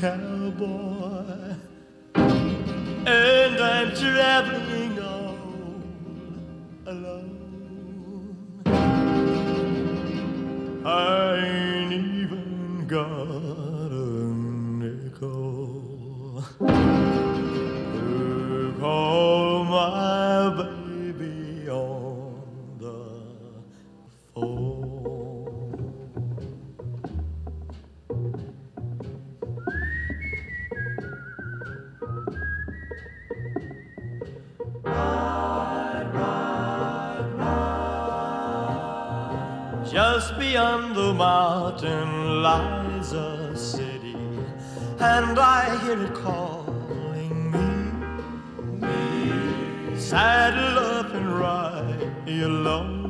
cowboy, and I'm traveling all alone. I ain't even got a nickel to call my baby on the phone. Just beyond the mountain lies a city, and I hear it calling me. Saddle up and ride along